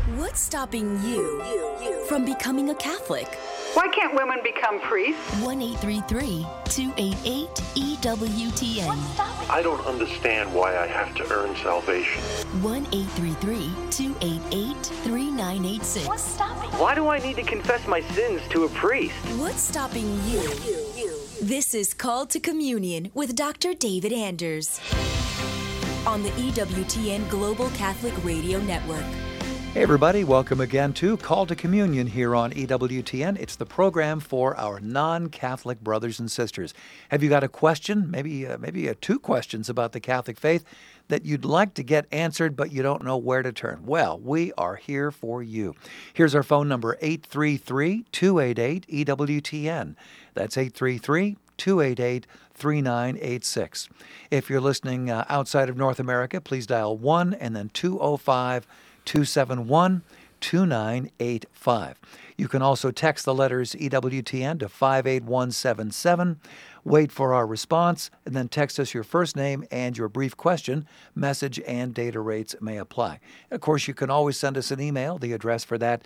What's stopping you from becoming a Catholic? Why can't women become priests? 1-833-288-EWTN. I don't understand why I have to earn salvation. 1-833-288-3986. What's stopping? Why do I need to confess my sins to a priest? What's stopping you? This is Called to Communion with Dr. David Anders on the EWTN Global Catholic Radio Network. Hey everybody, welcome again to Call to Communion here on EWTN. It's the program for our non-Catholic brothers and sisters. Have you got a question, maybe two questions about the Catholic faith that you'd like to get answered but you don't know where to turn? Well, we are here for you. Here's our phone number, 833-288-EWTN. That's 833-288-3986. If you're listening outside of North America, please dial 1 and then 205-271-2985. You can also text the letters EWTN to 58177. Wait for our response, and then text us your first name and your brief question. Message and data rates may apply. Of course, you can always send us an email. The address for that,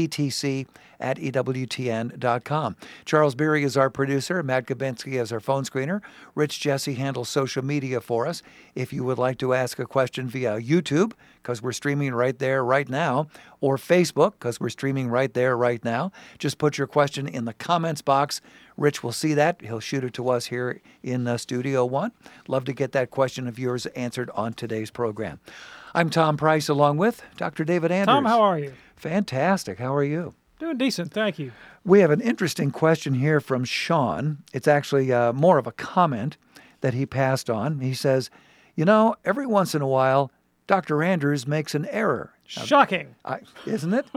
ctc@ewtn.com. Charles Beery is our producer. Matt Gabinski is our phone screener. Rich Jesse handles social media for us. If you would like to ask a question via YouTube, because we're streaming right there right now, or Facebook, because we're streaming right there right now, just put your question in the comments box. Rich will see that. He'll shoot it to us here in Studio One. Love to get that question of yours answered on today's program. I'm Tom Price along with Dr. David Anders. Tom, how are you? Fantastic. How are you? Doing decent, thank you. We have an interesting question here from Sean. It's actually more of a comment that he passed on. He says, every once in a while, Dr. Anders makes an error. Shocking. Isn't it?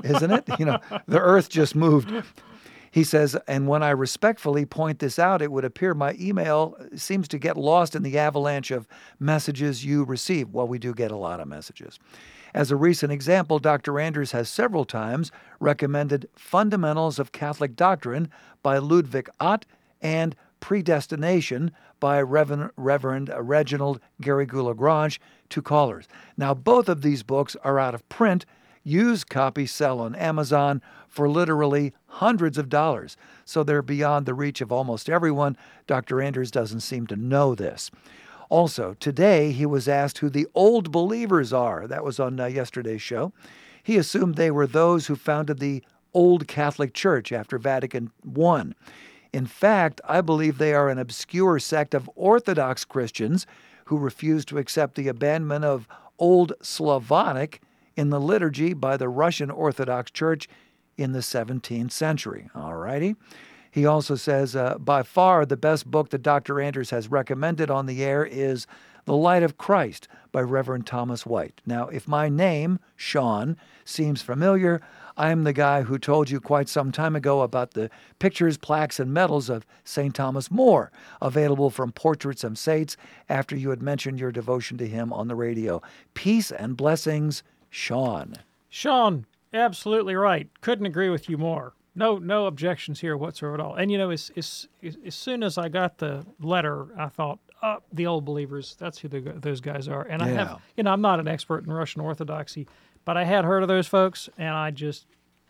The earth just moved. He says, and when I respectfully point this out, it would appear my email seems to get lost in the avalanche of messages you receive. Well, we do get a lot of messages. As a recent example, Dr. Anders has several times recommended Fundamentals of Catholic Doctrine by Ludwig Ott and Predestination by Reverend Reginald Garrigou-Lagrange to callers. Now, both of these books are out of print. Used copies sell on Amazon for literally hundreds of dollars, so they're beyond the reach of almost everyone. Dr. Anders doesn't seem to know this. Also, today he was asked who the Old Believers are. That was on yesterday's show. He assumed they were those who founded the Old Catholic Church after Vatican I. In fact, I believe they are an obscure sect of Orthodox Christians who refuse to accept the abandonment of Old Slavonic in the liturgy by the Russian Orthodox Church in the 17th century. All righty. He also says, by far the best book that Dr. Anders has recommended on the air is The Light of Christ by Reverend Thomas White. Now, if my name, Sean, seems familiar, I'm the guy who told you quite some time ago about the pictures, plaques, and medals of St. Thomas More, available from Portraits of Saints, after you had mentioned your devotion to him on the radio. Peace and blessings, Sean. Sean, absolutely right. Couldn't agree with you more. No objections here whatsoever at all. And, as soon as I got the letter, I thought, the Old Believers, that's who those guys are. And I have, I'm not an expert in Russian Orthodoxy, but I had heard of those folks, and I just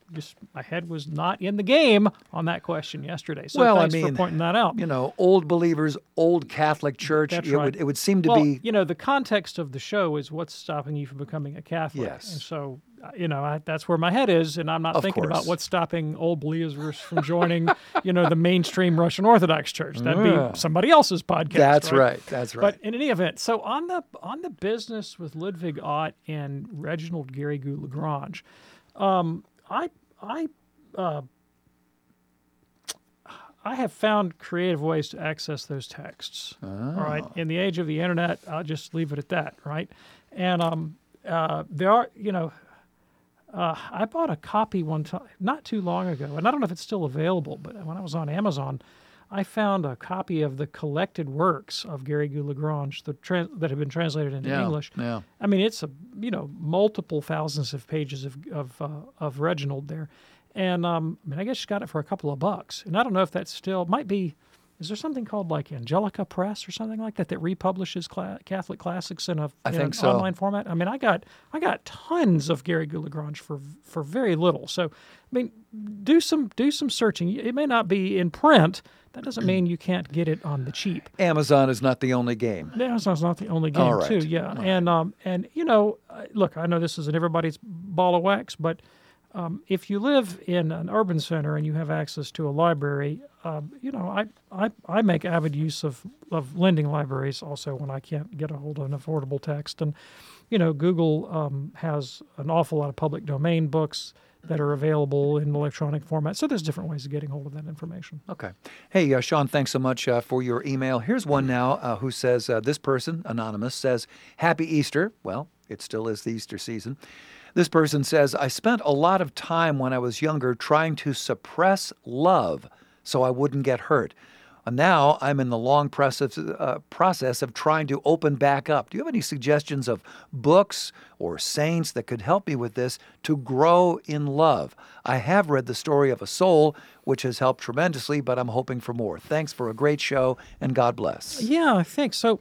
my head was not in the game on that question yesterday. So thanks for pointing that out. Old Believers, Old Catholic Church. That's right. It would seem to be... the context of the show is what's stopping you from becoming a Catholic. Yes. And so, that's where my head is, and I'm not thinking about what's stopping Old Believers from joining, the mainstream Russian Orthodox Church. That'd be somebody else's podcast. That's right. That's right. But in any event, so on the business with Ludwig Ott and Reginald Garrigou-Lagrange, I have found creative ways to access those texts. Oh. All right. In the age of the internet, I'll just leave it at that. Right. And there are, I bought a copy one time, not too long ago, and I don't know if it's still available, but when I was on Amazon, I found a copy of the collected works of Garrigou-Lagrange that have been translated into English. Yeah. I mean, it's multiple thousands of pages of Reginald there, and I guess you got it for a couple of bucks. And I don't know if that's still might be is there something called like Angelica Press or something like that that republishes Catholic classics in an online format? I mean, I got tons of Gary Gould-Lagrange for very little. So, I mean, do some searching. It may not be in print. That doesn't mean you can't get it on the cheap. Amazon is not the only game. Amazon's not the only game, All right. too. Yeah, All right. And you know, look, I know this isn't everybody's ball of wax, but if you live in an urban center and you have access to a library, you know, I make avid use of lending libraries also when I can't get a hold of an affordable text. And, you know, Google has an awful lot of public domain books that are available in electronic format. So there's different ways of getting hold of that information. Okay. Hey, Sean, thanks so much for your email. Here's one now who says, this person, anonymous, says, Happy Easter. Well, it still is the Easter season. This person says, I spent a lot of time when I was younger trying to suppress love so I wouldn't get hurt. Now I'm in the long process of trying to open back up. Do you have any suggestions of books or saints that could help me with this to grow in love? I have read The Story of a Soul, which has helped tremendously, but I'm hoping for more. Thanks for a great show, and God bless. Yeah, I think so.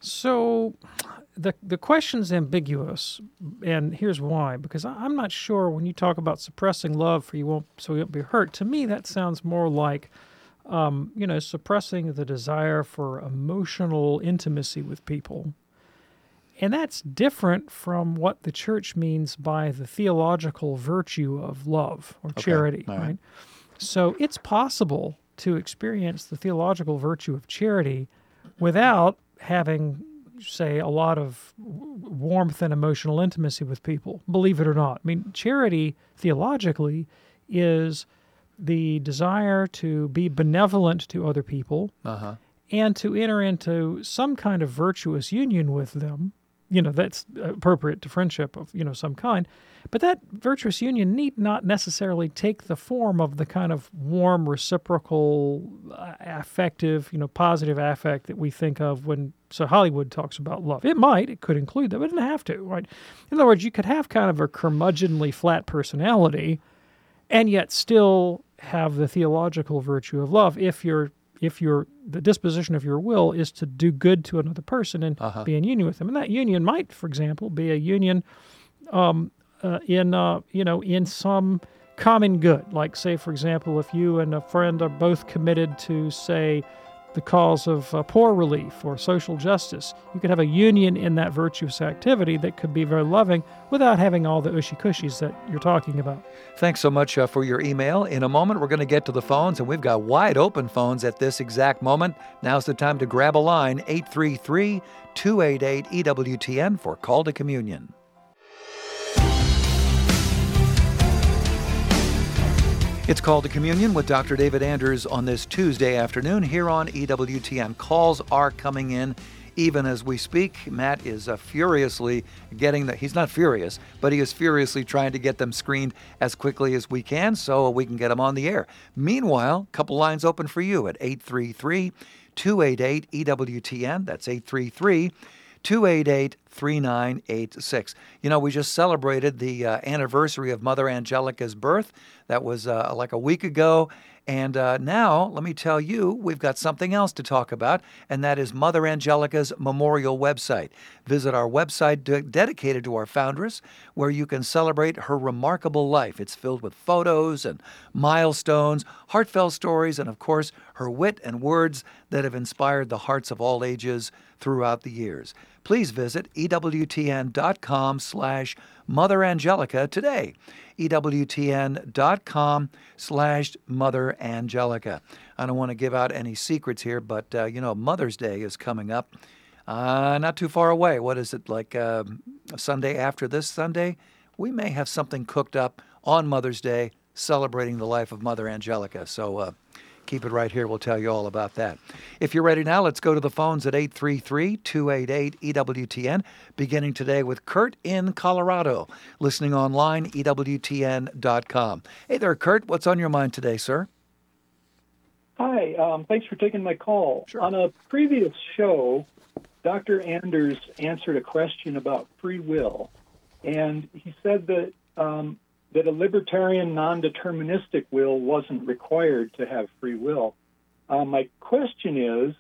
So the question's ambiguous, and here's why. Because I'm not sure when you talk about suppressing love so you won't be hurt. To me, that sounds more like suppressing the desire for emotional intimacy with people. And that's different from what the church means by the theological virtue of love or charity, right? So it's possible to experience the theological virtue of charity without having, say, a lot of warmth and emotional intimacy with people, believe it or not. I mean, charity, theologically, is the desire to be benevolent to other people and to enter into some kind of virtuous union with them. You know, that's appropriate to friendship of, some kind. But that virtuous union need not necessarily take the form of the kind of warm, reciprocal, affective, positive affect that we think of when Hollywood talks about love. It could include that, but it doesn't have to, right? In other words, you could have kind of a curmudgeonly flat personality and yet still have the theological virtue of love if the disposition of your will is to do good to another person and be in union with them. And that union might, for example, be a union in some common good. Like, say, for example, if you and a friend are both committed to, say, the cause of poor relief or social justice, you could have a union in that virtuous activity that could be very loving without having all the ushy-cushies that you're talking about. Thanks so much for your email. In a moment, we're going to get to the phones, and we've got wide open phones at this exact moment. Now's the time to grab a line, 833-288-EWTN for Call to Communion. It's Call to Communion with Dr. David Anders on this Tuesday afternoon here on EWTN. Calls are coming in even as we speak. Matt is furiously he's not furious, but he is furiously trying to get them screened as quickly as we can so we can get them on the air. Meanwhile, a couple lines open for you at 833-288-EWTN. That's 833-288-3986. We just celebrated the anniversary of Mother Angelica's birth. That was like a week ago. And now, let me tell you, we've got something else to talk about, and that is Mother Angelica's memorial website. Visit our website dedicated to our foundress, where you can celebrate her remarkable life. It's filled with photos and milestones, heartfelt stories, and, of course, her wit and words that have inspired the hearts of all ages throughout the years. Please visit EWTN.com/Mother Angelica today. EWTN.com/Mother Angelica. I don't want to give out any secrets here, but, Mother's Day is coming up. Not too far away. What is it, like Sunday after this Sunday? We may have something cooked up on Mother's Day celebrating the life of Mother Angelica. So keep it right here. We'll tell you all about that. If you're ready now, let's go to the phones at 833-288-EWTN, beginning today with Kurt in Colorado, listening online, EWTN.com. Hey there, Kurt. What's on your mind today, sir? Hi. Thanks for taking my call. Sure. On a previous show, Dr. Anders answered a question about free will, and he said that that a libertarian, non-deterministic will wasn't required to have free will. My question is,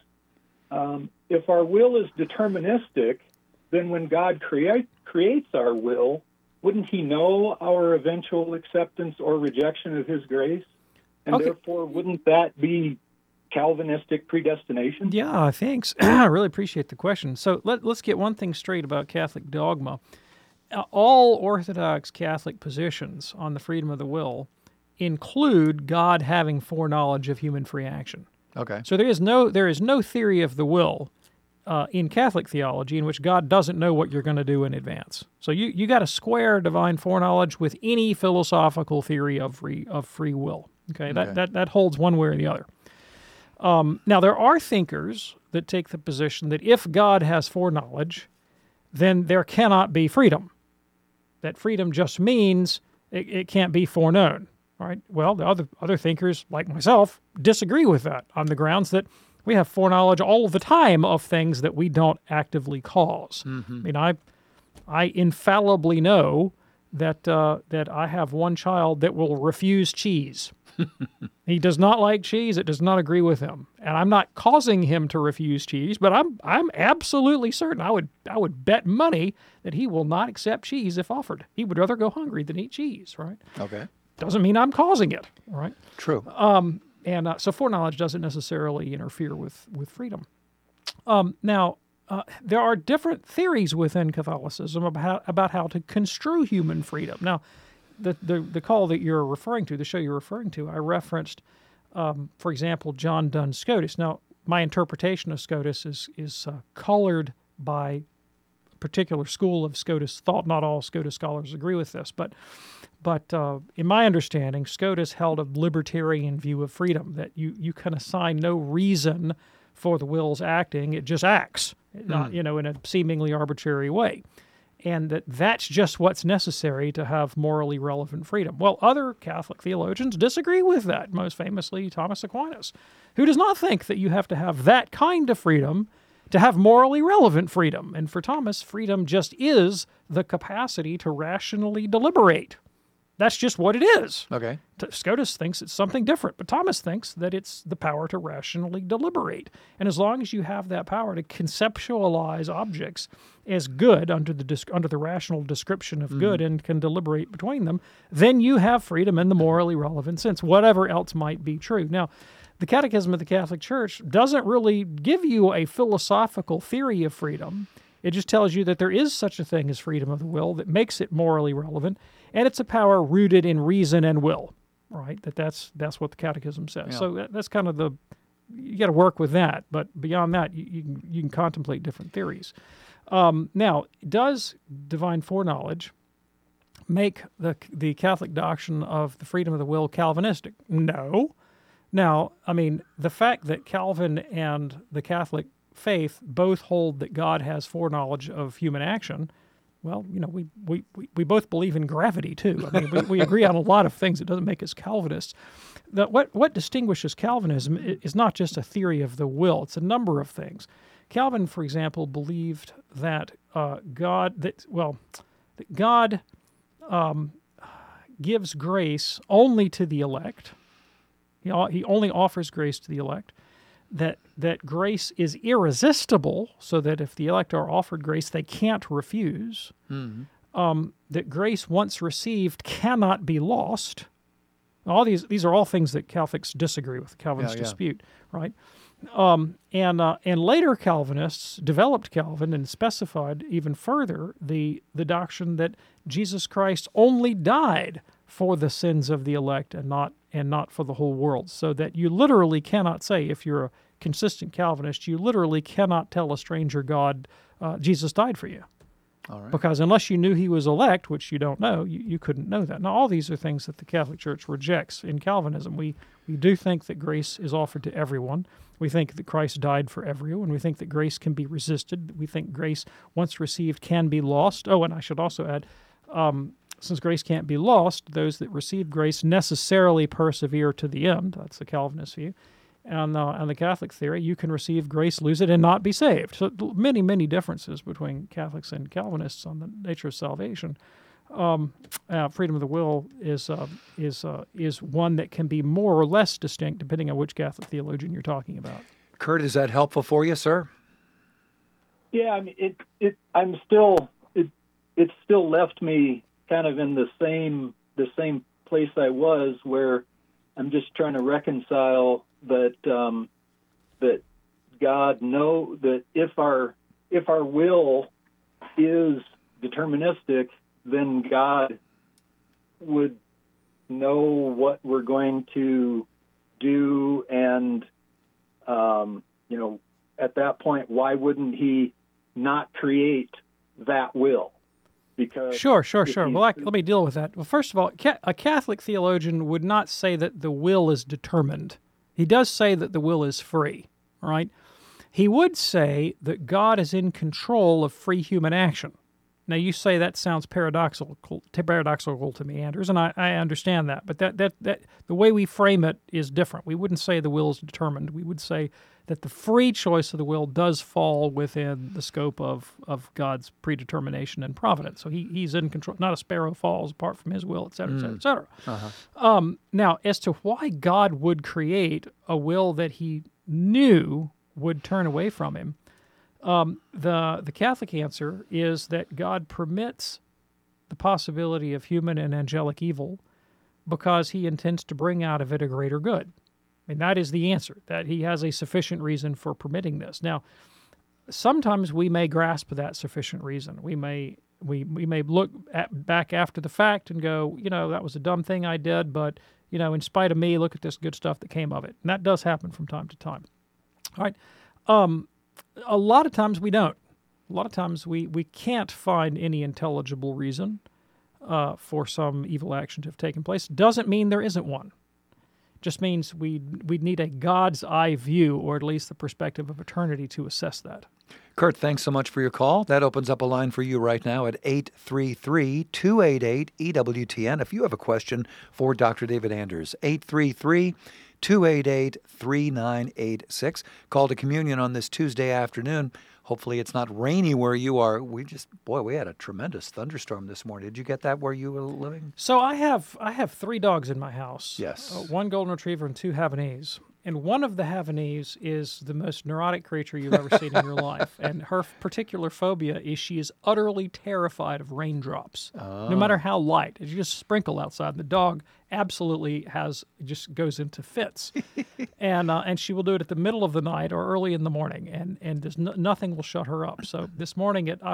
if our will is deterministic, then when God creates our will, wouldn't he know our eventual acceptance or rejection of his grace? And therefore, wouldn't that be Calvinistic predestination? Yeah, thanks. I really appreciate the question. So let's get one thing straight about Catholic dogma. All Orthodox Catholic positions on the freedom of the will include God having foreknowledge of human free action. Okay. So there is no theory of the will in Catholic theology in which God doesn't know what you're going to do in advance. So you got to square divine foreknowledge with any philosophical theory of free will. Okay, that holds one way or the other. Now, there are thinkers that take the position that if God has foreknowledge, then there cannot be freedom. That freedom just means it can't be foreknown. All right. Well, the other thinkers, like myself, disagree with that on the grounds that we have foreknowledge all the time of things that we don't actively cause. Mm-hmm. I mean, I infallibly know that I have one child that will refuse cheese. He does not like cheese. It does not agree with him, and I'm not causing him to refuse cheese. But I'm absolutely certain. I would bet money that he will not accept cheese if offered. He would rather go hungry than eat cheese. Right? Okay. Doesn't mean I'm causing it. Right? True. So foreknowledge doesn't necessarily interfere with freedom. Now, there are different theories within Catholicism about how to construe human freedom. Now, the call that you're referring to, the show you're referring to, I referenced, for example, John Duns Scotus. Now, my interpretation of Scotus is colored by a particular school of Scotus thought. Not all Scotus scholars agree with this, but in my understanding, Scotus held a libertarian view of freedom, that you can assign no reason for the will's acting; it just acts, in a seemingly arbitrary way. And that's just what's necessary to have morally relevant freedom. Well, other Catholic theologians disagree with that, most famously Thomas Aquinas, who does not think that you have to have that kind of freedom to have morally relevant freedom. And for Thomas, freedom just is the capacity to rationally deliberate. That's just what it is. Okay. Scotus thinks it's something different, but Thomas thinks that it's the power to rationally deliberate. And as long as you have that power to conceptualize objects as good under the rational description of good and can deliberate between them, then you have freedom in the morally relevant sense, whatever else might be true. Now, the Catechism of the Catholic Church doesn't really give you a philosophical theory of freedom. It just tells you that there is such a thing as freedom of the will that makes it morally relevant, and it's a power rooted in reason and will, right? That's what the Catechism says. Yeah. So that's kind of you got to work with that, but beyond that, you can contemplate different theories. Now, does divine foreknowledge make the Catholic doctrine of the freedom of the will Calvinistic? No. Now, I mean, the fact that Calvin and the Catholic faith both hold that God has foreknowledge of human action, well, we both believe in gravity too. I mean, we agree on a lot of things. It doesn't make us Calvinists. What distinguishes Calvinism is not just a theory of the will. It's a number of things. Calvin, for example, believed that God gives grace only to the elect. He only offers grace to the elect. That grace is irresistible, so that if the elect are offered grace, they can't refuse. Mm-hmm. That grace once received cannot be lost. All these are all things that Catholics disagree with. Calvinists dispute, right? And later Calvinists developed Calvin and specified even further the doctrine that Jesus Christ only died for the sins of the elect and not for the whole world. So that you literally cannot say, if you're a consistent Calvinist, you literally cannot tell a stranger God, Jesus died for you. All right. Because unless you knew he was elect, which you don't know, you couldn't know that. Now, all these are things that the Catholic Church rejects in Calvinism. We do think that grace is offered to everyone. We think that Christ died for everyone. We think that grace can be resisted. We think grace, once received, can be lost. Oh, and I should also add, since grace can't be lost, those that receive grace necessarily persevere to the end. That's the Calvinist view. And the Catholic theory, you can receive grace, lose it, and not be saved. So many, many differences between Catholics and Calvinists on the nature of salvation. freedom of the will is one that can be more or less distinct depending on which Catholic theologian you're talking about. Kurt, is that helpful for you, sir? Yeah, I mean, it still left me kind of in the same place I was, where I'm just trying to reconcile that that God know that if our will is deterministic, then God would know what we're going to do, and at that point, why wouldn't He not create that will? Because Sure. Well, let me deal with that. Well, first of all, a Catholic theologian would not say that the will is determined. He does say that the will is free, right? He would say that God is in control of free human action. Now, you say that sounds paradoxical to me, Anders, and I understand that. But that the way we frame it is different. We wouldn't say the will is determined. We would say that the free choice of the will does fall within the scope of God's predetermination and providence. So he's in control. Not a sparrow falls apart from His will, et cetera, et cetera, et cetera. Uh-huh. Now, as to why God would create a will that He knew would turn away from Him, the Catholic answer is that God permits the possibility of human and angelic evil because He intends to bring out of it a greater good. And that is the answer, that He has a sufficient reason for permitting this. Now, sometimes we may grasp that sufficient reason. We may look back after the fact and go, that was a dumb thing I did, but, in spite of me, look at this good stuff that came of it. And that does happen from time to time. All right. A lot of times we don't. A lot of times we can't find any intelligible reason for some evil action to have taken place. Doesn't mean there isn't one. Just means we need a God's eye view, or at least the perspective of eternity, to assess that. Kurt, thanks so much for your call. That opens up a line for you right now at 833-288-EWTN. If you have a question for Dr. David Anders, 833-288-3986. Call to communion on this Tuesday afternoon. Hopefully it's not rainy where you are. We had a tremendous thunderstorm this morning. Did you get that where you were living? So I have 3 dogs in my house. Yes. 1 golden retriever and 2 Havanese. And one of the Havanese is the most neurotic creature you've ever seen in your life. And her particular phobia is she is utterly terrified of raindrops, no matter how light. It's just sprinkle outside. The dog absolutely just goes into fits. And she will do it at the middle of the night or early in the morning, and there's nothing will shut her up. So this morning at,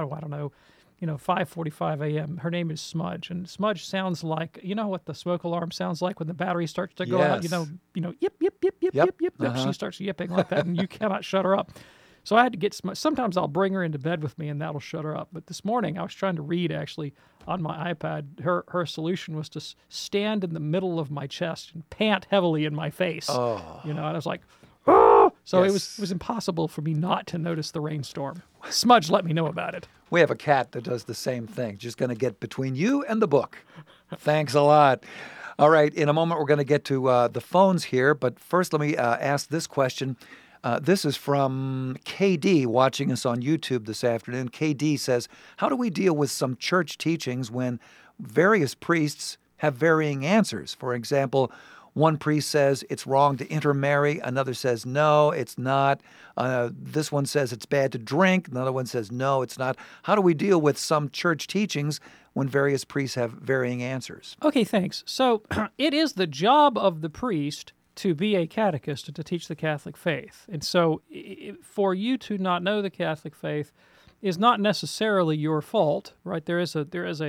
5:45 a.m., her name is Smudge, and Smudge sounds like, what the smoke alarm sounds like when the battery starts to go out, yip, yip, yip, yip, yip, yip. Uh-huh. She starts yipping like that, and you cannot shut her up. So I had to get Smudge. Sometimes I'll bring her into bed with me, and that'll shut her up. But this morning, I was trying to read, actually, on my iPad. Her solution was to stand in the middle of my chest and pant heavily in my face. Oh. And I was like, oh! So Yes. it was impossible for me not to notice the rainstorm. Smudge let me know about it. We have a cat that does the same thing. Just going to get between you and the book. Thanks a lot. All right, in a moment we're going to get to the phones here, but first let me ask this question. This is from KD watching us on YouTube this afternoon. KD says, how do we deal with some church teachings when various priests have varying answers? For example, one priest says it's wrong to intermarry. Another says, no, it's not. This one says it's bad to drink. Another one says, no, it's not. How do we deal with some church teachings when various priests have varying answers? Okay, thanks. So it is the job of the priest to be a catechist and to teach the Catholic faith. And so for you to not know the Catholic faith is not necessarily your fault, right? There is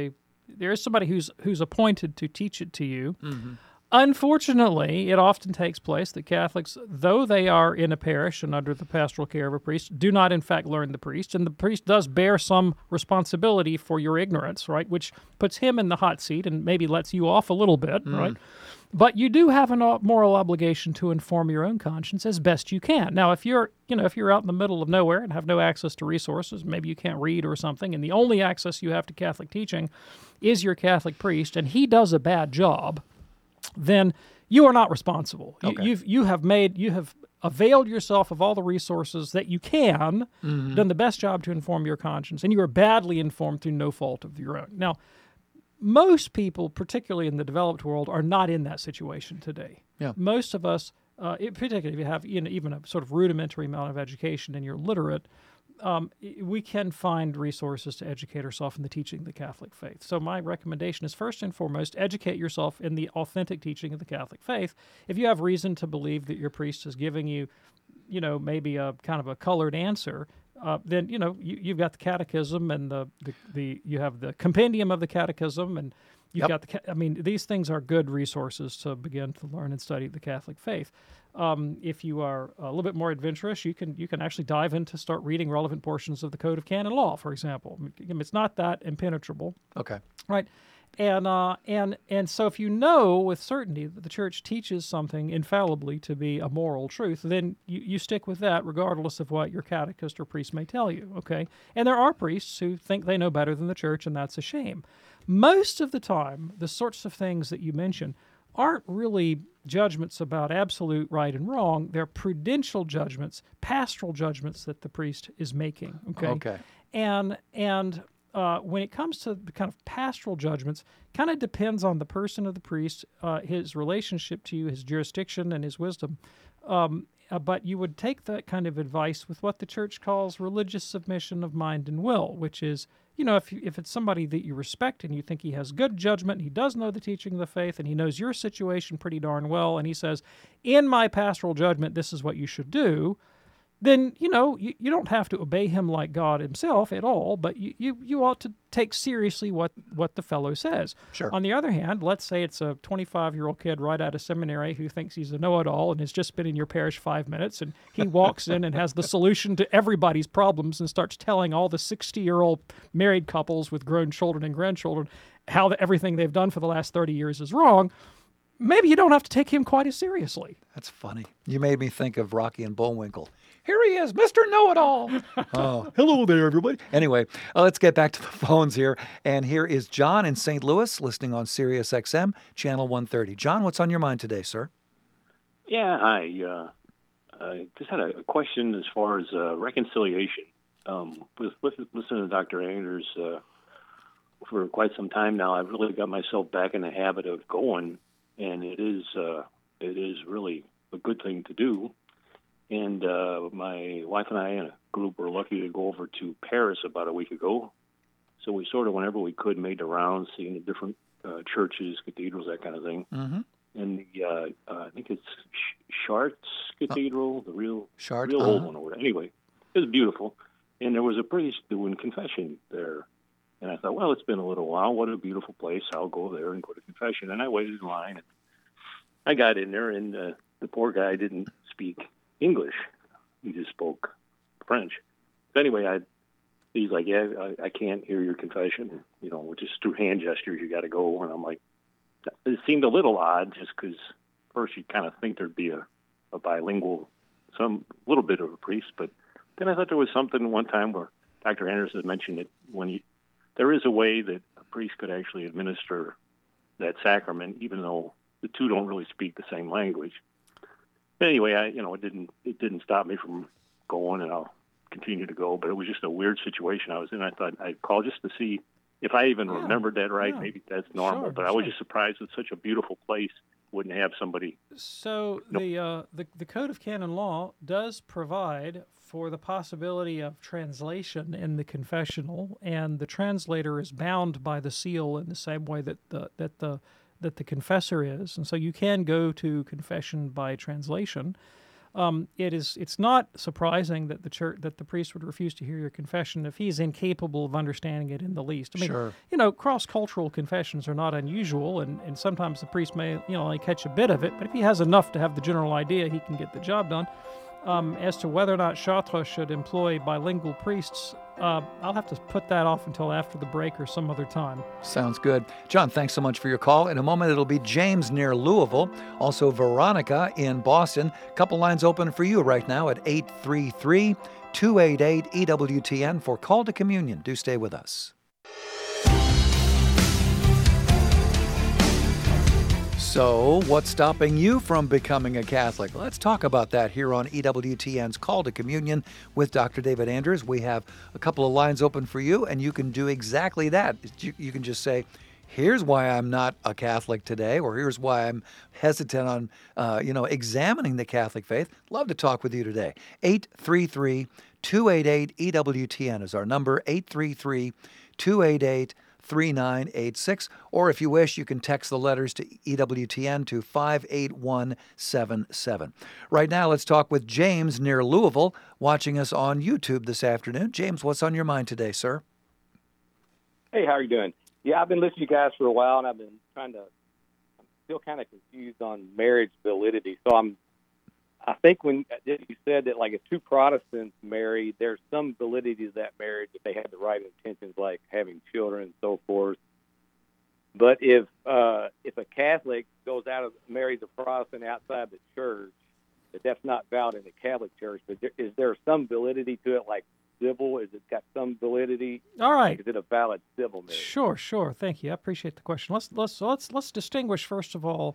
somebody who's appointed to teach it to you. Mm-hmm. Unfortunately, it often takes place that Catholics, though they are in a parish and under the pastoral care of a priest, do not in fact learn the priest, and the priest does bear some responsibility for your ignorance, right, which puts him in the hot seat and maybe lets you off a little bit, right? But you do have a moral obligation to inform your own conscience as best you can. Now, if you're out in the middle of nowhere and have no access to resources, maybe you can't read or something, and the only access you have to Catholic teaching is your Catholic priest, and he does a bad job, then you are not responsible. Okay. You have availed yourself of all the resources that you can, done the best job to inform your conscience, and you are badly informed through no fault of your own. Now, most people, particularly in the developed world, are not in that situation today. Yeah. Most of us, particularly if you have even a sort of rudimentary amount of education and you're literate, we can find resources to educate ourselves in the teaching of the Catholic faith. So my recommendation is, first and foremost, educate yourself in the authentic teaching of the Catholic faith. If you have reason to believe that your priest is giving you, maybe a kind of a colored answer, then you've got the catechism and you have the compendium of the catechism, and you've got these things are good resources to begin to learn and study the Catholic faith. If you are a little bit more adventurous, you can actually dive into start reading relevant portions of the Code of Canon Law, for example. It's not that impenetrable. Okay. Right. And so if you know with certainty that the Church teaches something infallibly to be a moral truth, then you stick with that regardless of what your catechist or priest may tell you, okay? And there are priests who think they know better than the Church, and that's a shame. Most of the time, the sorts of things that you mention aren't really judgments about absolute right and wrong. They're prudential judgments, pastoral judgments that the priest is making, okay? Okay. And when it comes to the kind of pastoral judgments, kind of depends on the person of the priest, his relationship to you, his jurisdiction, and his wisdom. But you would take that kind of advice with what the Church calls religious submission of mind and will, which is, if it's somebody that you respect and you think he has good judgment, he does know the teaching of the faith, and he knows your situation pretty darn well, and he says, in my pastoral judgment, this is what you should do, then, you don't have to obey him like God himself at all, but you ought to take seriously what the fellow says. Sure. On the other hand, let's say it's a 25-year-old kid right out of seminary who thinks he's a know-it-all and has just been in your parish 5 minutes, and he walks in and has the solution to everybody's problems and starts telling all the 60-year-old married couples with grown children and grandchildren how everything they've done for the last 30 years is wrong. Maybe you don't have to take him quite as seriously. That's funny. You made me think of Rocky and Bullwinkle. Here he is, Mr. Know-It-All. Oh, hello there, everybody. Anyway, let's get back to the phones here. And here is John in St. Louis, listening on Sirius XM, Channel 130. John, what's on your mind today, sir? Yeah, hi. I just had a question as far as reconciliation. With listening to Dr. Anders for quite some time now, I've really got myself back in the habit of going, and it is really a good thing to do. And my wife and I and a group were lucky to go over to Paris about a week ago. So we sort of, whenever we could, made the rounds, seeing the different churches, cathedrals, that kind of thing. Mm-hmm. And I think it's Chartres Cathedral, the real old one. Or whatever. Anyway, it was beautiful. And there was a priest doing confession there. And I thought, well, it's been a little while. What a beautiful place. I'll go there and go to confession. And I waited in line. And I got in there, and the poor guy didn't speak English. He just spoke French. But anyway, he's like, yeah, I can't hear your confession. Just through hand gestures, you got to go. And I'm like, it seemed a little odd just because first you kind of think there'd be a bilingual, some little bit of a priest. But then I thought there was something one time where Dr. Anders had mentioned that there is a way that a priest could actually administer that sacrament, even though the two don't really speak the same language. But anyway, it didn't stop me from going, and I'll continue to go. But it was just a weird situation I was in. I thought I'd call just to see if I even remembered that right. Yeah. Maybe that's normal. Sure, but I was just surprised that such a beautiful place wouldn't have somebody. So the Code of Canon Law does provide for the possibility of translation in the confessional, and the translator is bound by the seal in the same way that the confessor is, and so you can go to confession by translation. It's not surprising that the priest would refuse to hear your confession if he's incapable of understanding it in the least. I mean, sure. Cross-cultural confessions are not unusual, and sometimes the priest may only catch a bit of it, but if he has enough to have the general idea, he can get the job done. As to whether or not Chartres should employ bilingual priests, I'll have to put that off until after the break or some other time. Sounds good. John, thanks so much for your call. In a moment, it'll be James near Louisville, also Veronica in Boston. A couple lines open for you right now at 833-288-EWTN for Call to Communion. Do stay with us. So, what's stopping you from becoming a Catholic? Let's talk about that here on EWTN's Call to Communion with Dr. David Anders. We have a couple of lines open for you, and you can do exactly that. You can just say, here's why I'm not a Catholic today, or here's why I'm hesitant on, examining the Catholic faith, love to talk with you today. 833-288-EWTN is our number, 833-288-3986. Or if you wish, you can text the letters to EWTN to 58177. Right now, let's talk with James near Louisville, watching us on YouTube this afternoon. James, what's on your mind today, sir? Hey, how are you doing? Yeah, I've been listening to you guys for a while, and I'm still kind of confused on marriage validity. So I think when you said that, like, if two Protestants marry, there's some validity to that marriage if they had the right intentions, like having children and so forth. But if a Catholic goes out and marries a Protestant outside the church, that's not valid in the Catholic Church. But is there some validity to it, like civil? Is it got some validity? All right. Is it a valid civil marriage? Sure. Thank you. I appreciate the question. Let's distinguish first of all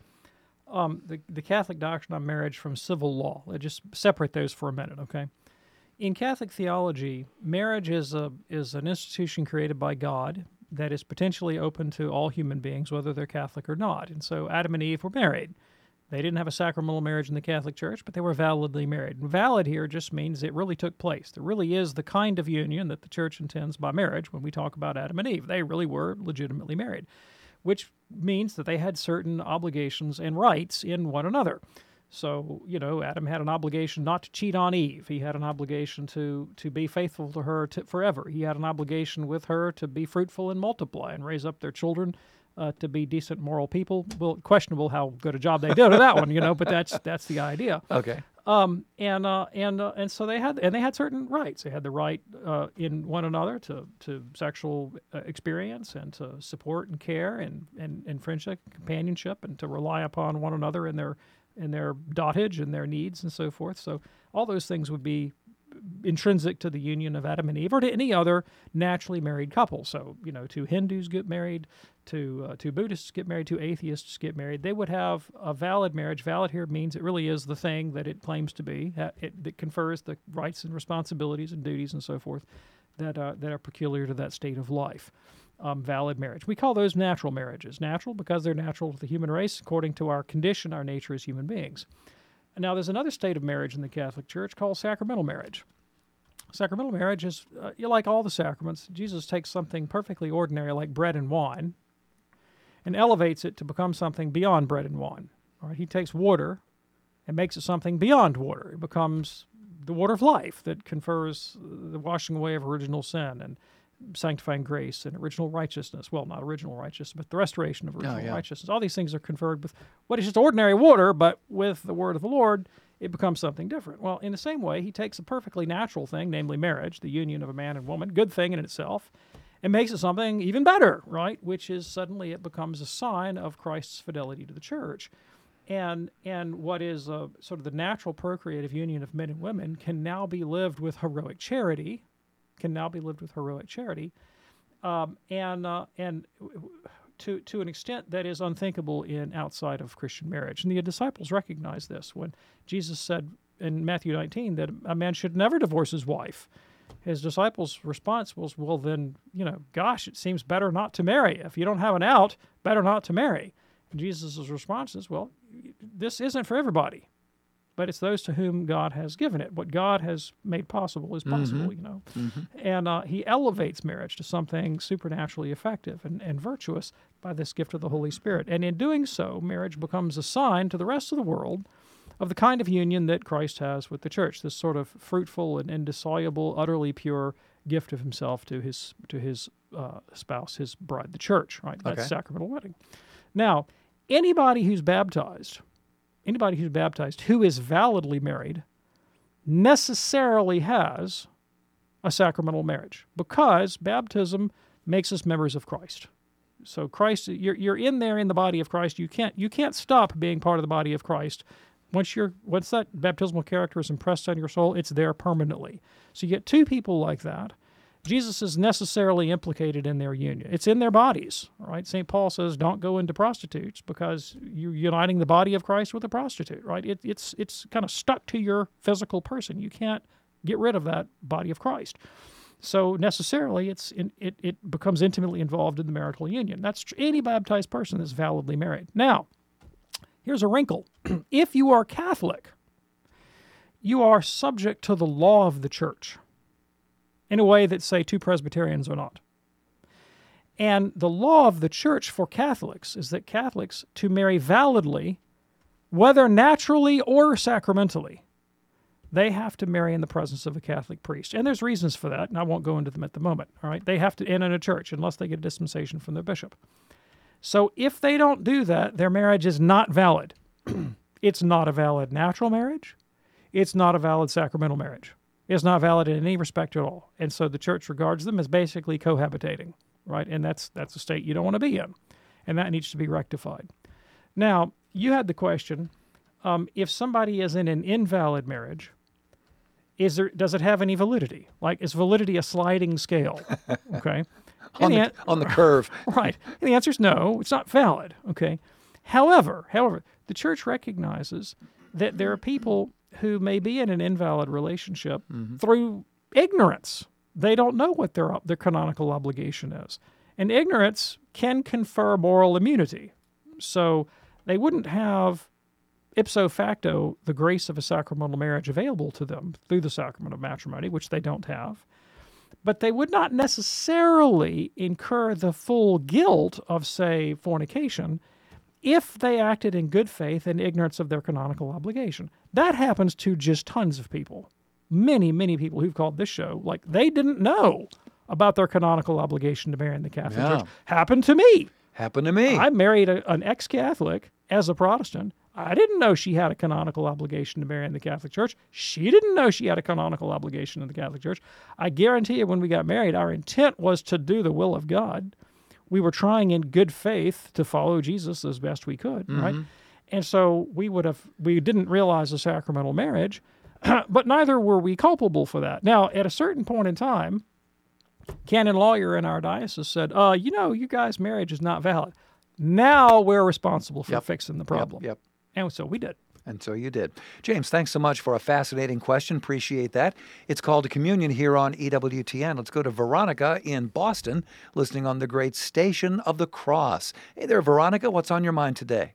the Catholic doctrine on marriage from civil law. Let's just separate those for a minute, okay? In Catholic theology, marriage is an institution created by God that is potentially open to all human beings, whether they're Catholic or not. And so Adam and Eve were married. They didn't have a sacramental marriage in the Catholic Church, but they were validly married. And valid here just means it really took place. There really is the kind of union that the Church intends by marriage when we talk about Adam and Eve. They really were legitimately married, which means that they had certain obligations and rights in one another. So, Adam had an obligation not to cheat on Eve. He had an obligation to be faithful to her forever. He had an obligation with her to be fruitful and multiply and raise up their children to be decent, moral people. Well, questionable how good a job they did of that one, but that's the idea. Okay. And so they had certain rights. They had the right in one another to sexual experience and to support and care and friendship, companionship, and to rely upon one another in their dotage and their needs and so forth. So all those things would be intrinsic to the union of Adam and Eve, or to any other naturally married couple. So, two Hindus get married, two Buddhists get married, two atheists get married. They would have a valid marriage. Valid here means it really is the thing that it claims to be. That confers the rights and responsibilities and duties and so forth that are peculiar to that state of life. Valid marriage. We call those natural marriages. Natural because they're natural to the human race according to our condition, our nature as human beings. Now, there's another state of marriage in the Catholic Church called sacramental marriage. Sacramental marriage is, like all the sacraments, Jesus takes something perfectly ordinary like bread and wine and elevates it to become something beyond bread and wine. All right? He takes water and makes it something beyond water. It becomes the water of life that confers the washing away of original sin and sanctifying grace and original righteousness. Well, not original righteousness, but the restoration of original righteousness. All these things are conferred with what is just ordinary water, but with the word of the Lord, it becomes something different. Well, in the same way, he takes a perfectly natural thing, namely marriage, the union of a man and woman, good thing in itself, and makes it something even better, right? Which is suddenly it becomes a sign of Christ's fidelity to the church. And what is sort of the natural procreative union of men and women can now be lived with heroic charity, and to an extent that is unthinkable outside of Christian marriage. And the disciples recognized this when Jesus said in Matthew 19 that a man should never divorce his wife. His disciples' response was, well, then, gosh, it seems better not to marry. If you don't have an out, better not to marry. And Jesus' response is, well, this isn't for everybody, but it's those to whom God has given it. What God has made possible is possible, Mm-hmm. And he elevates marriage to something supernaturally effective and virtuous by this gift of the Holy Spirit. And in doing so, marriage becomes a sign to the rest of the world of the kind of union that Christ has with the church, this sort of fruitful and indissoluble, utterly pure gift of himself to his spouse, his bride, the church, right? That's sacramental wedding. Now, anybody who's baptized who is validly married necessarily has a sacramental marriage because baptism makes us members of Christ. So Christ, you're in there in the body of Christ. You can't stop being part of the body of Christ. Once that baptismal character is impressed on your soul, it's there permanently. So you get two people like that. Jesus is necessarily implicated in their union. It's in their bodies, right? St. Paul says, don't go into prostitutes because you're uniting the body of Christ with a prostitute, right? It's kind of stuck to your physical person. You can't get rid of that body of Christ. So necessarily, it becomes intimately involved in the marital union. That's any baptized person is validly married. Now, here's a wrinkle. If you are Catholic, you are subject to the law of the church in a way that, say, two Presbyterians are not. And the law of the church for Catholics is that Catholics, to marry validly, whether naturally or sacramentally, they have to marry in the presence of a Catholic priest. And there's reasons for that, and I won't go into them at the moment. All right, they have to end in a church unless they get a dispensation from their bishop. So if they don't do that, their marriage is not valid. It's not a valid natural marriage. It's not a valid sacramental marriage. It's not valid in any respect at all. And so the church regards them as basically cohabitating, right? And that's a state you don't want to be in. And that needs to be rectified. Now, you had the question, if somebody is in an invalid marriage, does it have any validity? Like, is validity a sliding scale? Okay. on the curve. Right. And the answer is no, it's not valid. Okay. However, the church recognizes that there are people who may be in an invalid relationship through ignorance. They don't know what their canonical obligation is. And ignorance can confer moral immunity. So they wouldn't have ipso facto the grace of a sacramental marriage available to them through the sacrament of matrimony, which they don't have. But they would not necessarily incur the full guilt of, say, fornication if they acted in good faith and ignorance of their canonical obligation. That happens to just tons of people. Many, many people who've called this show, like, they didn't know about their canonical obligation to marry in the Catholic Church. Happened to me. Happened to me. I married an ex-Catholic as a Protestant. I didn't know she had a canonical obligation to marry in the Catholic Church. She didn't know she had a canonical obligation in the Catholic Church. I guarantee you when we got married, our intent was to do the will of God. We were trying in good faith to follow Jesus as best we could, right? And so we didn't realize the sacramental marriage, but neither were we culpable for that. Now, at a certain point in time, canon lawyer in our diocese said, you guys' marriage is not valid. Now we're responsible for fixing the problem. Yep. And so we did. And so you did. James, thanks so much for a fascinating question. Appreciate that. It's called to Communion here on EWTN. Let's go to Veronica in Boston, listening on the great Station of the Cross. Hey there, Veronica. What's on your mind today?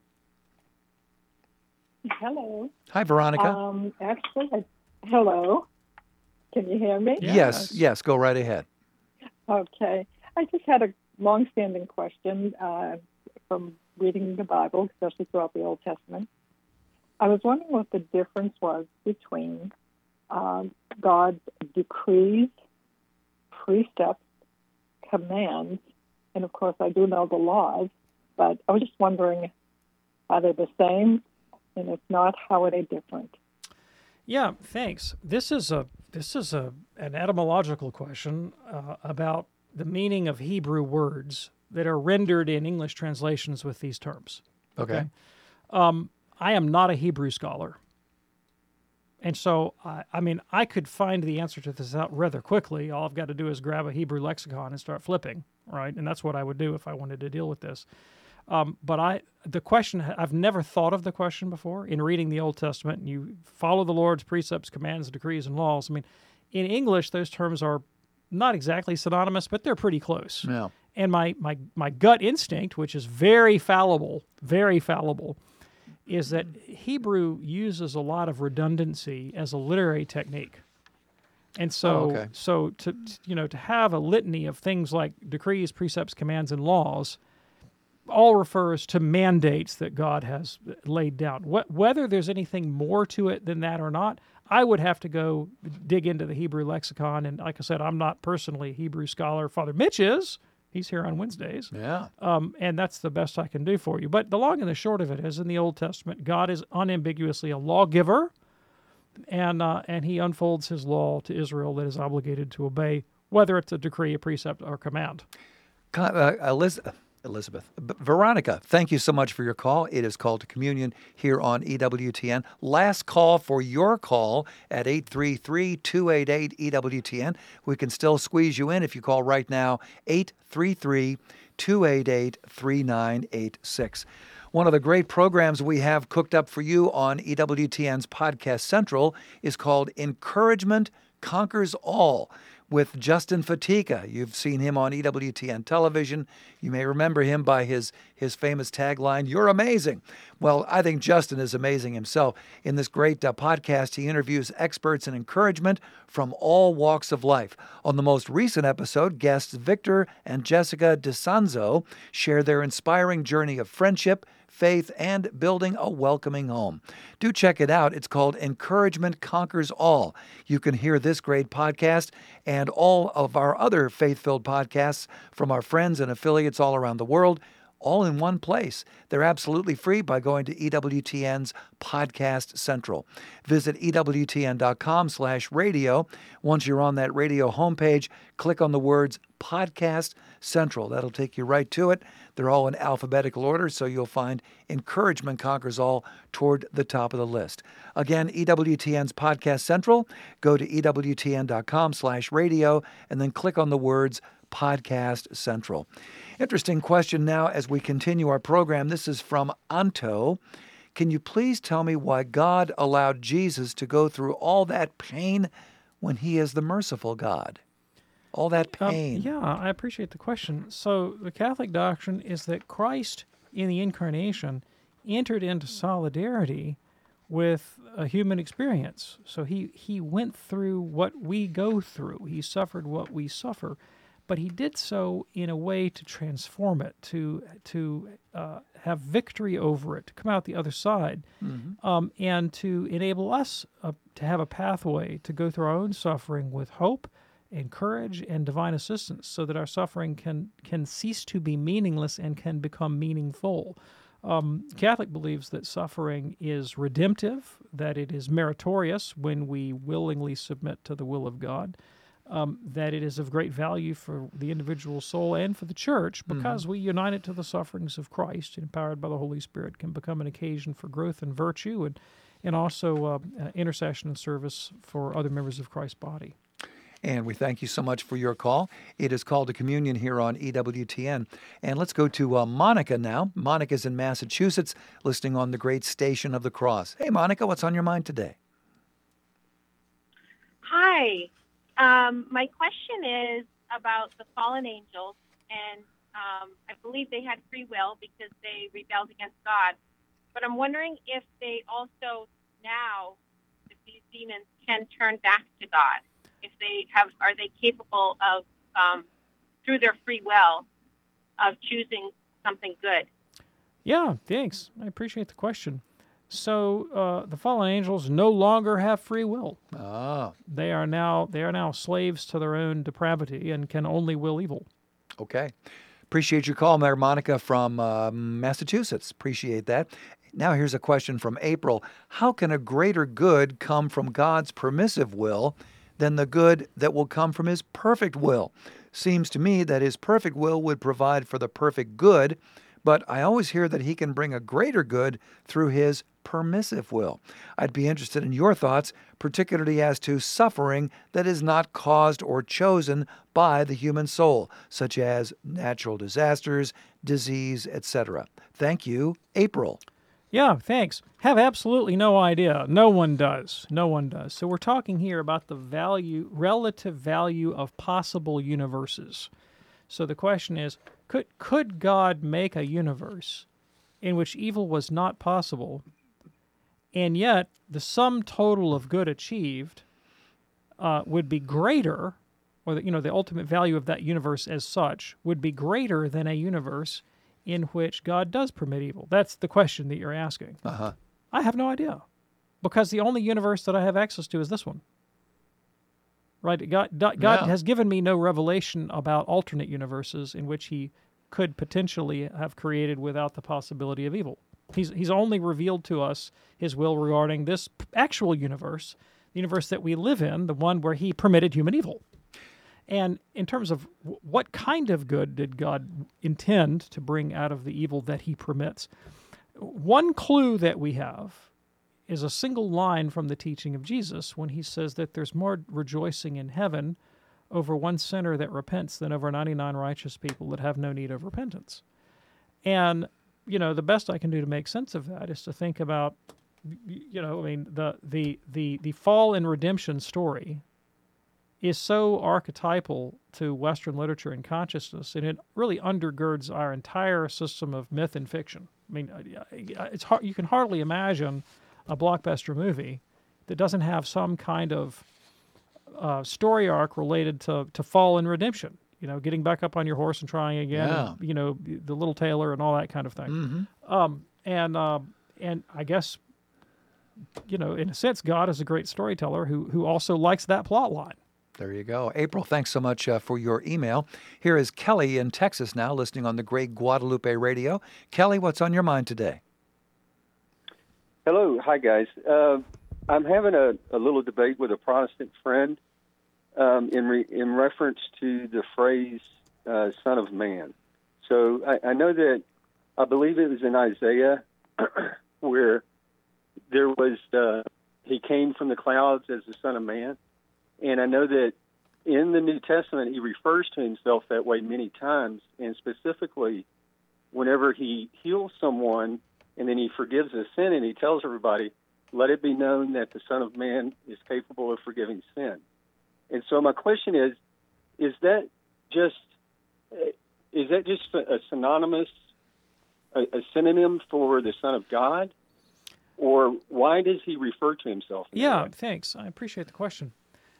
Hello. Hi, Veronica. Hello. Can you hear me? Yes. Go right ahead. Okay. I just had a long-standing question from reading the Bible, especially throughout the Old Testament. I was wondering what the difference was between God's decrees, precepts, commands, and of course I do know the laws, but I was just wondering, are they the same? And if not, how are they different? Yeah, thanks. This is an etymological question about the meaning of Hebrew words that are rendered in English translations with these terms. Okay. I am not a Hebrew scholar. And so, I could find the answer to this out rather quickly. All I've got to do is grab a Hebrew lexicon and start flipping, right? And that's what I would do if I wanted to deal with this. But the question, I've never thought of the question before. In reading the Old Testament, and you follow the Lord's precepts, commands, decrees, and laws. In English, those terms are not exactly synonymous, but they're pretty close. Yeah. And my gut instinct, which is very fallible, is that Hebrew uses a lot of redundancy as a literary technique. And so, to have a litany of things like decrees, precepts, commands, and laws all refers to mandates that God has laid down. Whether there's anything more to it than that or not, I would have to go dig into the Hebrew lexicon. And like I said, I'm not personally a Hebrew scholar. Father Mitch is. He's here on Wednesdays. Yeah. And that's the best I can do for you. But the long and the short of it is, in the Old Testament, God is unambiguously a lawgiver, and he unfolds his law to Israel that is obligated to obey, whether it's a decree, a precept, or command. Veronica, thank you so much for your call. It is Called to Communion here on EWTN. Last call for your call at 833-288-EWTN. We can still squeeze you in if you call right now, 833-288-3986. One of the great programs we have cooked up for you on EWTN's Podcast Central is called Encouragement Conquers All. with Justin Fatica. You've seen him on EWTN television. You may remember him by his famous tagline, "You're amazing." Well, I think Justin is amazing himself. In this great podcast, he interviews experts in encouragement from all walks of life. On the most recent episode, guests Victor and Jessica DeSanzo share their inspiring journey of friendship, faith, and building a welcoming home. Do check it out. It's called Encouragement Conquers All. You can hear this great podcast and all of our other faith-filled podcasts from our friends and affiliates all around the world, all in one place. They're absolutely free by going to EWTN's Podcast Central. Visit EWTN.com/radio. Once you're on that radio homepage, click on the words Podcast Central. That'll take you right to it. They're all in alphabetical order, so you'll find Encouragement Conquers All toward the top of the list. Again, EWTN's Podcast Central. Go to EWTN.com/radio and then click on the words Podcast Central. Interesting question now as we continue our program. This is from Anto. Can you please tell me why God allowed Jesus to go through all that pain when he is the merciful God? All that pain. Yeah, I appreciate the question. So the Catholic doctrine is that Christ in the Incarnation entered into solidarity with a human experience. So he went through what we go through. He suffered what we suffer. But he did so in a way to transform it, to have victory over it, to come out the other side, and to enable us to have a pathway to go through our own suffering with hope and courage and divine assistance, so that our suffering can cease to be meaningless and can become meaningful. Catholic believes that suffering is redemptive, that it is meritorious when we willingly submit to the will of God. That it is of great value for the individual soul and for the church because we unite it to the sufferings of Christ, empowered by the Holy Spirit, can become an occasion for growth and virtue and also intercession and service for other members of Christ's body. And we thank you so much for your call. It is Called to Communion here on EWTN. And let's go to Monica now. Monica's in Massachusetts, listening on the great Station of the Cross. Hey, Monica, what's on your mind today? Hi. My question is about the fallen angels, and I believe they had free will because they rebelled against God. But I'm wondering if they also now, if these demons can turn back to God, if they are they capable of, through their free will, of choosing something good? Yeah, thanks. I appreciate the question. So the fallen angels no longer have free will. They are now slaves to their own depravity and can only will evil. Okay. Appreciate your call, Mayor Monica from Massachusetts. Appreciate that. Now here's a question from April. How can a greater good come from God's permissive will than the good that will come from his perfect will? Seems to me that his perfect will would provide for the perfect good, but I always hear that he can bring a greater good through his permissive will. I'd be interested in your thoughts, particularly as to suffering that is not caused or chosen by the human soul, such as natural disasters, disease, etc. Thank you, April. Yeah, thanks. Have absolutely no idea. No one does. No one does. So we're talking here about the relative value of possible universes. So the question is, could God make a universe in which evil was not possible, and yet the sum total of good achieved would be greater, or the ultimate value of that universe as such would be greater than a universe in which God does permit evil? That's the question that you're asking. I have no idea, because the only universe that I have access to is this one. Right? God has given me no revelation about alternate universes in which he could potentially have created without the possibility of evil. He's only revealed to us his will regarding this actual universe, the universe that we live in, the one where he permitted human evil. And in terms of what kind of good did God intend to bring out of the evil that he permits, one clue that we have is a single line from the teaching of Jesus when he says that there's more rejoicing in heaven over one sinner that repents than over 99 righteous people that have no need of repentance. And, the best I can do to make sense of that is to think about, the fall and redemption story is so archetypal to Western literature and consciousness, and it really undergirds our entire system of myth and fiction. I mean, it's hard, you can hardly imagine a blockbuster movie that doesn't have some kind of story arc related to fall and redemption. You know, getting back up on your horse and trying again. Yeah. And, you know, the little tailor and all that kind of thing. And I guess, you know, in a sense, God is a great storyteller who also likes that plot line. There you go. April, thanks so much for your email. Here is Kelly in Texas now, listening on the great Guadalupe Radio. Kelly, what's on your mind today? Hello. Hi, guys. I'm having a little debate with a Protestant friend in reference to the phrase Son of Man. So I know that I believe it was in Isaiah where there was he came from the clouds as the Son of Man. And I know that in the New Testament, he refers to himself that way many times, and specifically whenever he heals someone and then he forgives a sin and he tells everybody, let it be known that the Son of Man is capable of forgiving sin. And so my question is that just a synonymous, a synonym for the Son of God? Or why does he refer to himself? Yeah, thanks. I appreciate the question.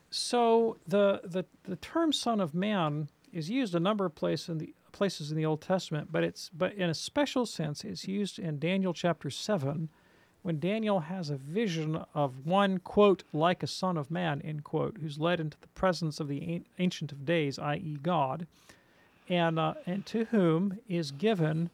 So the term Son of Man is used a number of places in the Old Testament, but in a special sense, it's used in Daniel chapter 7, when Daniel has a vision of one, quote, like a son of man, end quote, who's led into the presence of the Ancient of Days, i.e. God, and to whom is given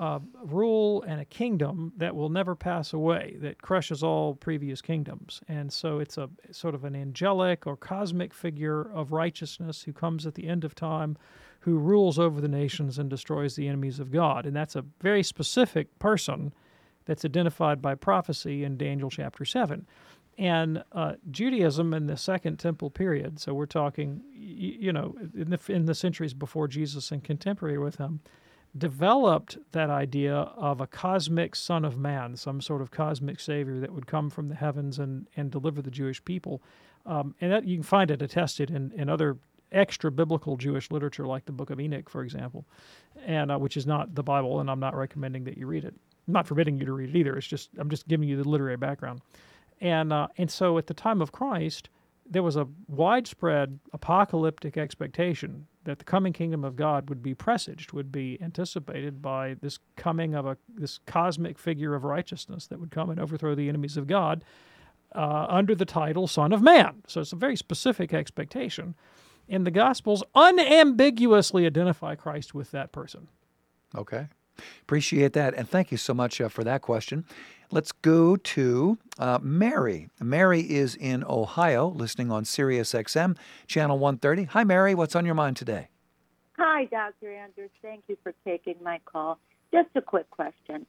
rule and a kingdom that will never pass away, that crushes all previous kingdoms. And so it's a sort of an angelic or cosmic figure of righteousness who comes at the end of time, who rules over the nations and destroys the enemies of God. And that's a very specific person that's identified by prophecy in Daniel chapter 7. And Judaism in the Second Temple period, so we're talking, you know, in the centuries before Jesus and contemporary with him, developed that idea of a cosmic Son of Man, some sort of cosmic Savior that would come from the heavens and deliver the Jewish people. And that you can find it attested in other extra-biblical Jewish literature, like the Book of Enoch, for example, and which is not the Bible, and I'm not recommending that you read it. I'm not forbidding you to read it either. I'm just giving you the literary background. And so at the time of Christ, there was a widespread apocalyptic expectation that the coming kingdom of God would be presaged, would be anticipated by this coming of this cosmic figure of righteousness that would come and overthrow the enemies of God under the title Son of Man. So it's a very specific expectation. And the Gospels unambiguously identify Christ with that person. Okay. Appreciate that. And thank you so much for that question. Let's go to Mary. Mary is in Ohio, listening on Sirius XM, Channel 130. Hi, Mary. What's on your mind today? Hi, Dr. Andrews. Thank you for taking my call. Just a quick question.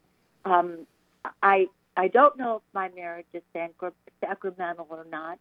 I don't know if my marriage is sacramental or not,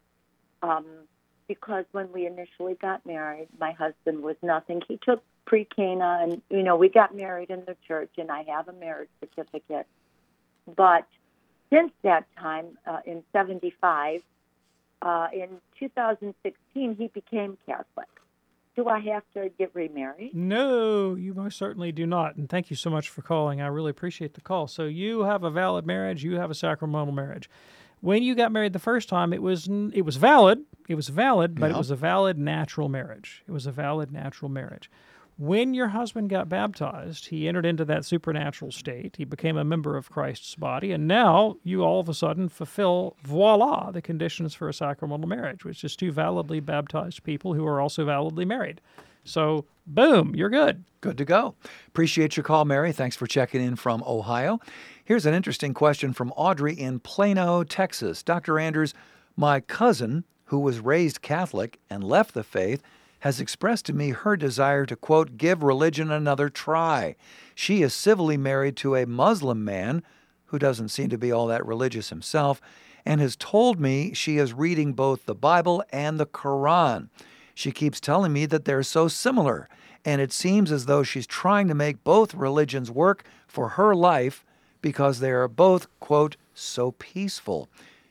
because when we initially got married, my husband was nothing. He took pre-Cana, and, you know, we got married in the church, and I have a marriage certificate. But since that time, in 75, in 2016, he became Catholic. Do I have to get remarried? No, you most certainly do not. And thank you so much for calling. I really appreciate the call. So you have a valid marriage. You have a sacramental marriage. When you got married the first time, it was valid. It was valid, but It was a valid natural marriage. It was a valid natural marriage. When your husband got baptized, he entered into that supernatural state. He became a member of Christ's body, and now you all of a sudden fulfill, voila, the conditions for a sacramental marriage, which is two validly baptized people who are also validly married. So, boom, you're good. Good to go. Appreciate your call, Mary. Thanks for checking in from Ohio. Here's an interesting question from Audrey in Plano, Texas. Dr. Andrews, my cousin, who was raised Catholic and left the faith, has expressed to me her desire to, quote, give religion another try. She is civilly married to a Muslim man who doesn't seem to be all that religious himself, and has told me she is reading both the Bible and the Quran. She keeps telling me that they're so similar, and it seems as though she's trying to make both religions work for her life because they are both, quote, so peaceful.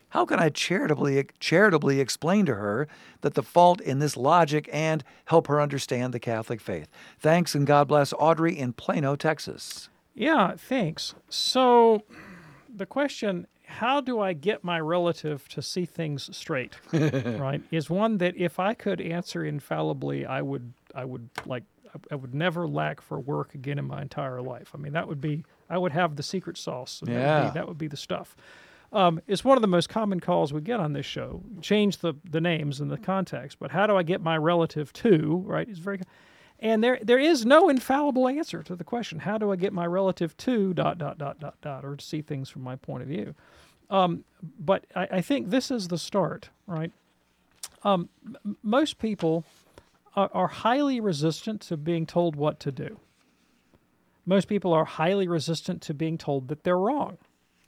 How can I charitably explain to her that the fault in this logic and help her understand the Catholic faith? Thanks, and God bless. Audrey in Plano, Texas. Yeah, thanks. So the question, how do I get my relative to see things straight, right, is one that if I could answer infallibly, I would never lack for work again in my entire life. I mean, I would have the secret sauce. And that would be the stuff. It's one of the most common calls we get on this show. Change the names and the context, but how do I get my relative to, right, is very, and there is no infallible answer to the question, how do I get my relative to ... or to see things from my point of view. But I think this is the start, right? Most people are highly resistant to being told what to do. Most people are highly resistant to being told that they're wrong.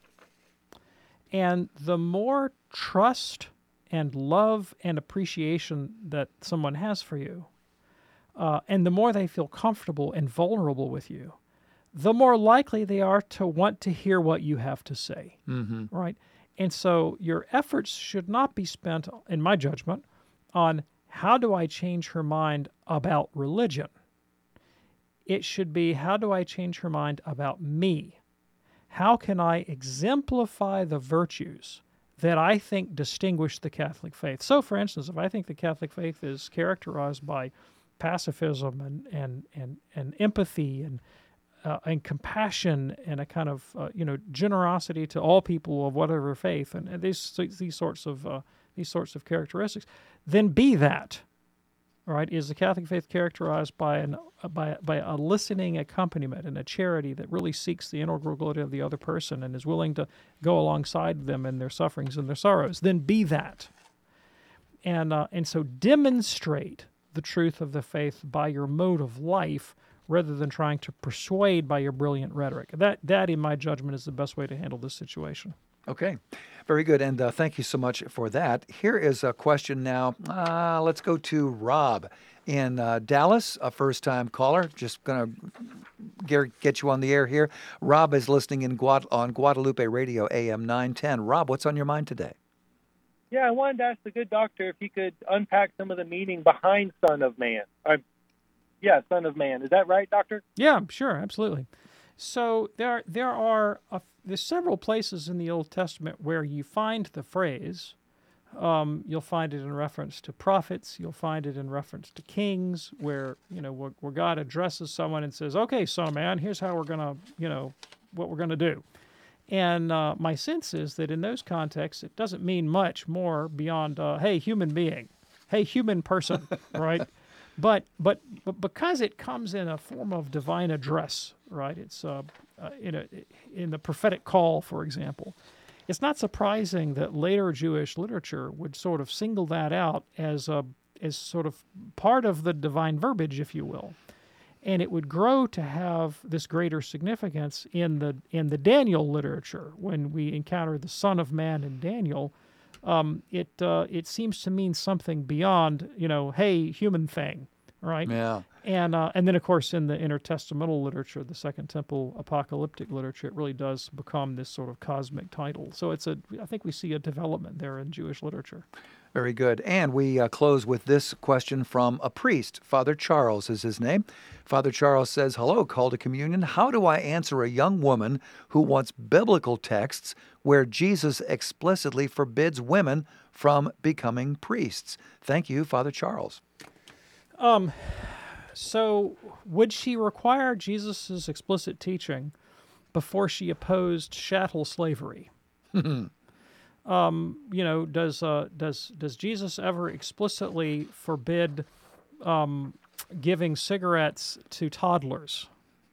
And the more trust and love and appreciation that someone has for you, and the more they feel comfortable and vulnerable with you, the more likely they are to want to hear what you have to say, right? And so your efforts should not be spent, in my judgment, on how do I change her mind about religion. It should be, how do I change her mind about me? How can I exemplify the virtues that I think distinguish the Catholic faith? So, for instance, if I think the Catholic faith is characterized by pacifism and empathy and compassion and a kind of generosity to all people of whatever faith, and these sorts of characteristics, then be that. All right, is the Catholic faith characterized by a listening accompaniment and a charity that really seeks the integral good of the other person and is willing to go alongside them in their sufferings and their sorrows? Then be that. And so demonstrate the truth of the faith by your mode of life rather than trying to persuade by your brilliant rhetoric. That, in my judgment, is the best way to handle this situation. Okay, very good, and thank you so much for that. Here is a question now. Let's go to Rob in Dallas, a first-time caller. Just going to get you on the air here. Rob is listening on Guadalupe Radio, AM 910. Rob, what's on your mind today? Yeah, I wanted to ask the good doctor if he could unpack some of the meaning behind Son of Man. Son of Man. Is that right, Doctor? Yeah, sure, absolutely. So there's several places in the Old Testament where you find the phrase. You'll find it in reference to prophets. You'll find it in reference to kings, where God addresses someone and says, "Okay, son of man, here's how we're gonna, what we're gonna do." And my sense is that in those contexts, it doesn't mean much more beyond, "Hey, human being, hey, human person," right? But because it comes in a form of divine address, right? It's in the prophetic call, for example. It's not surprising that later Jewish literature would sort of single that out as sort of part of the divine verbiage, if you will, and it would grow to have this greater significance in the Daniel literature. When we encounter the Son of Man in Daniel, it seems to mean something beyond, hey, human thing, right? Yeah. And then, of course, in the intertestamental literature, the Second Temple apocalyptic literature, it really does become this sort of cosmic title. So I think we see a development there in Jewish literature. Very good. And we close with this question from a priest. Father Charles is his name. Father Charles says, "Hello, Call to Communion. How do I answer a young woman who wants biblical texts where Jesus explicitly forbids women from becoming priests?" Thank you, Father Charles. So would she require Jesus' explicit teaching before she opposed chattel slavery? Does Jesus ever explicitly forbid giving cigarettes to toddlers?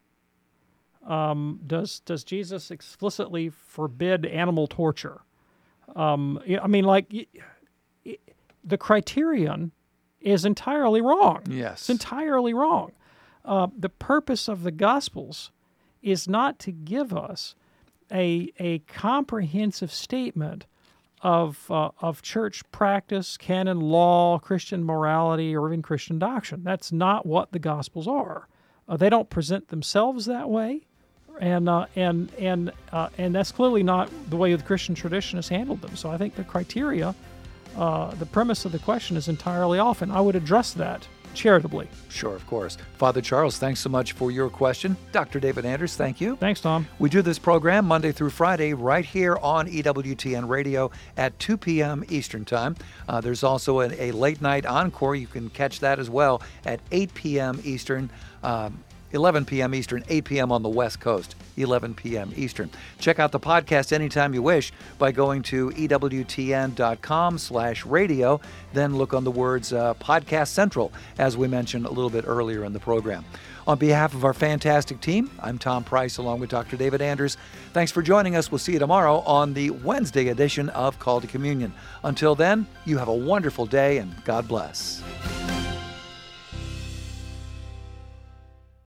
Does Jesus explicitly forbid animal torture? The criterion is entirely wrong. Yes. It's entirely wrong. The purpose of the Gospels is not to give us a comprehensive statement of church practice, canon law, Christian morality, or even Christian doctrine. That's not what the Gospels are. They don't present themselves that way, and that's clearly not the way the Christian tradition has handled them. So I think the criteria, the premise of the question is entirely off, and I would address that charitably. Sure, of course. Father Charles, thanks so much for your question. Dr. David Anders, thank you. Thanks, Tom. We do this program Monday through Friday right here on EWTN Radio at 2 p.m. Eastern Time. There's also a late night encore. You can catch that as well at 8 p.m. Eastern, 11 p.m. Eastern, 8 p.m. on the West Coast, 11 p.m. Eastern. Check out the podcast anytime you wish by going to EWTN.com/radio. Then look on the words Podcast Central, as we mentioned a little bit earlier in the program. On behalf of our fantastic team, I'm Tom Price along with Dr. David Anders. Thanks for joining us. We'll see you tomorrow on the Wednesday edition of Call to Communion. Until then, you have a wonderful day and God bless.